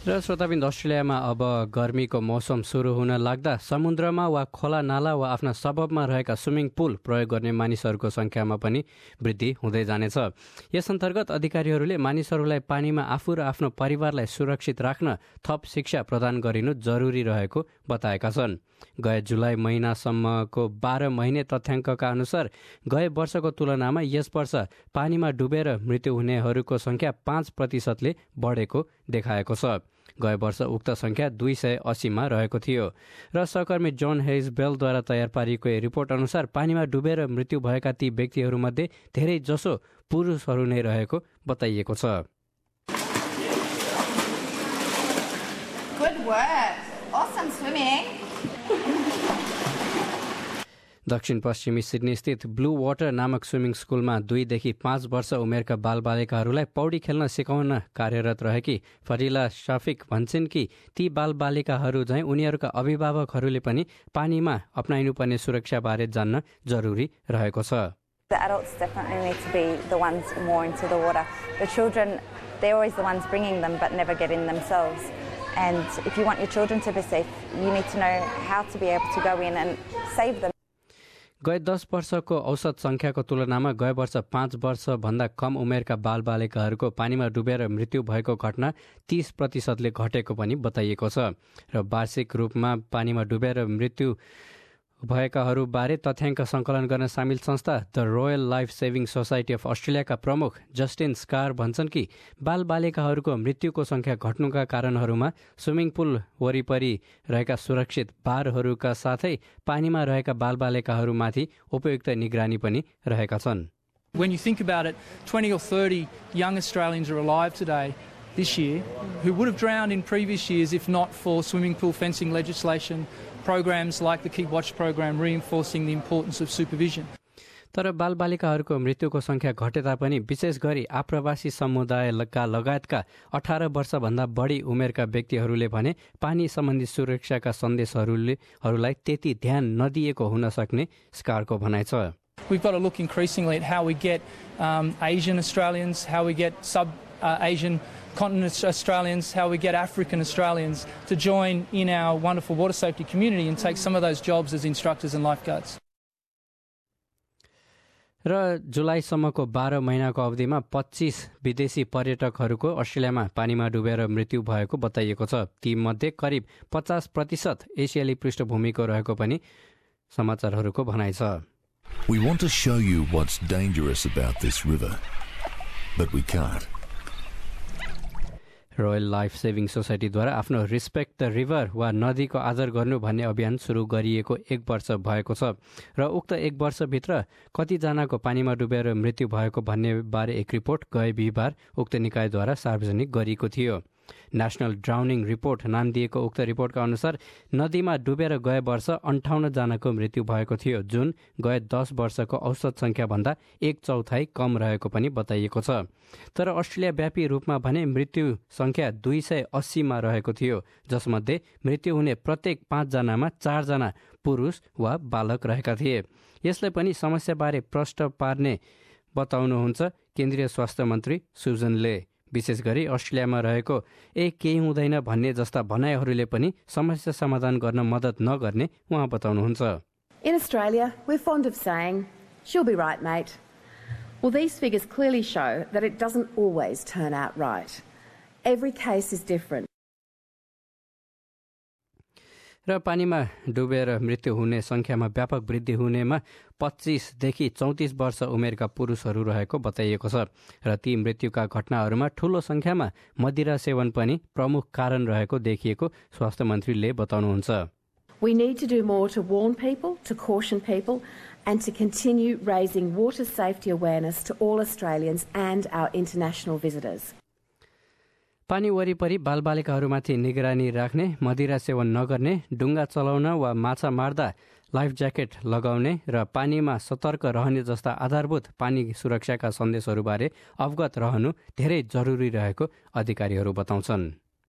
र श्रोताबिन्द, अस्ट्रेलियामा अब गर्मीको मौसम सुरु हुन लाग्दा समुद्रमा वा खोला नाला वा आफ्ना सबबमा रहेका स्विमिङ पुल प्रयोग गर्ने मानिसहरूको संख्यामा पनि वृद्धि हुँदै जानेछ। यस अन्तर्गत अधिकारीहरूले मानिसहरूलाई पानीमा आफू र आफ्नो परिवारलाई सुरक्षित राख्न थप शिक्षा प्रदान गरिनु जरुरी रहेको बताएका छन्। गए जुलाई महिनासम्मको 12 महिने तथ्याङ्कका अनुसार गए वर्षको तुलनामा यस वर्ष पानीमा डुबेर मृत्यु हुनेहरूको संख्या 5% बढेको देखाएको छ। गए वर्ष उक्त संख्या 280 रहेको थियो र सहकर्मी जोन हेज बेलद्वारा तयार पारिएको रिपोर्ट अनुसार पानीमा डुबेर मृत्यु भएका ती व्यक्तिहरूमध्ये धेरै जसो पुरुषहरू नै रहेको बताइएको छ। Good work. Awesome swimming. दक्षिण पश्चिमी सिडनी स्थित ब्लू वाटर नामक स्विमिङ स्कुलमा 2 देखि 5 वर्ष उमेरका बालबालिकाहरूलाई पौडी खेल्न सिकाउन कार्यरत रहेकी फरिला शफिक भन्छन् कि ती बालबालिकाहरू झैं उनीहरूका अभिभावकहरूले पनि पानीमा अपनाइनुपर्ने सुरक्षाबारे जान्न जरुरी रहेको छ। The adults definitely need to be the ones more into the water. The children, they're always the ones bringing them but never get in themselves. And if you want your children to be safe, you need to know how to be able to go in and save them. गए 10 वर्षको औसत संख्याको तुलनामा गए वर्ष 5 वर्षभन्दा कम उमेरका बालबालिकाहरूको पानीमा डुबेर मृत्यु भएको घटना 30% घटेको पनि बताइएको छ र वार्षिक रूपमा पानीमा डुबेर मृत्यु भएकाहरूबारे तथ्याङ्क सङ्कलन गर्न सामेल संस्था the Royal Life Saving Society of अस्ट्रेलियाका प्रमुख जस्टिन स्कार भन्छन् कि बालबालिकाहरूको मृत्युको संख्या घट्नुका कारणहरूमा स्विमिङ पुल वरिपरि रहेका सुरक्षित बारहरूका साथै पानीमा रहेका बालबालिकाहरूमाथि उपयुक्त निगरानी पनि रहेका छन्। When you think about it, 20 or 30 young Australians are alive today this year who would have drowned in previous years if not for swimming pool fencing legislation, programs like the Keep Watch program reinforcing the importance of supervision. तर बालबालिकाहरूको मृत्युको संख्या घटे तापनि विशेष गरी आप्रवासी समुदायका लगायतका 18 वर्षभन्दा बढी उमेरका व्यक्तिहरूले भने पानी सम्बन्धी सुरक्षाका सन्देशहरूलाई त्यति ध्यान नदिएको हुन सक्ने स्कारको भनाइ छ। We've got to look increasingly at how we get Asian Australians, how we get sub-Asian continent Australians, how we get African Australians to join in our wonderful water safety community and take some of those jobs as instructors and lifeguards. र जुलाईसम्मको 12 महिनाको अवधिमा 25 विदेशी पर्यटकहरूको अस्ट्रेलियामा पानीमा डुबेर मृत्यु भएको बताइएको छ। तीमध्ये करिब 50% एसियाली पृष्ठभूमिको रहेको पनि समाचारहरूको भनाइ छ। We want to show you what's dangerous about this river, but we can't. Royal Life Saving सोसाइटीद्वारा आफ्नो रिस्पेक्ट द रिभर वा नदीको आदर गर्नु भन्ने अभियान सुरु गरिएको 1 वर्ष भएको छ र उक्त 1 वर्षभित्र कतिजनाको पानीमा डुबेर मृत्यु भएको भन्ने बारे एक रिपोर्ट गए बिहिबार उक्त निकायद्वारा सार्वजनिक गरिएको थियो। नेशनल ड्राउनिङ रिपोर्ट नाम दिएको उक्त रिपोर्टका अनुसार नदीमा डुबेर गए वर्ष 58 जनाको मृत्यु भएको थियो, जुन गए 10 वर्षको औसत संख्याभन्दा 1/4 कम रहेको पनि बताइएको छ। तर अस्ट्रेलिया व्यापी रूपमा भने मृत्यु संख्या 280 मा रहेको थियो, जसमध्ये मृत्यु हुने प्रत्येक 5 जनामा 4 जना पुरुष वा बालक रहेका थिए। यसले पनि समस्याबारे प्रष्ट पार्ने बताउनुहुन्छ केन्द्रीय स्वास्थ्य मन्त्री सुजनले। विशेष गरी अस्ट्रेलियामा रहेको केही हुँदैन भन्ने जस्ता भनाइहरूले पनि समस्या समाधान गर्न मद्दत नगर्ने उहाँ बताउनुहुन्छ। In Australia, we're fond of saying, "She'll be right, mate." Well, these figures clearly show that it doesn't always turn out right. Every case is different. र पानीमा डुबेर मृत्यु हुने संख्यामा व्यापक वृद्धि हुनेमा 25 देखि 34 वर्ष उमेरका पुरुषहरू रहेको बताइएको छ र ती मृत्युका घटनाहरूमा ठूलो संख्यामा मदिरा सेवन पनि प्रमुख कारण रहेको देखिएको स्वास्थ्य मन्त्रीले बताउनुहुन्छ। We need to do more to warn people, to caution people, and to continue raising water safety awareness to all Australians and our international visitors. पानी वरिपरि बालबालिकाहरूमाथि निगरानी राख्ने, मदिरा सेवन नगर्ने, डुङ्गा चलाउन वा माछा मार्दा लाइफ ज्याकेट लगाउने र पानीमा सतर्क रहने जस्ता आधारभूत पानी सुरक्षाका सन्देशहरूबारे अवगत रहनु धेरै जरुरी रहेको अधिकारीहरू बताउँछन्।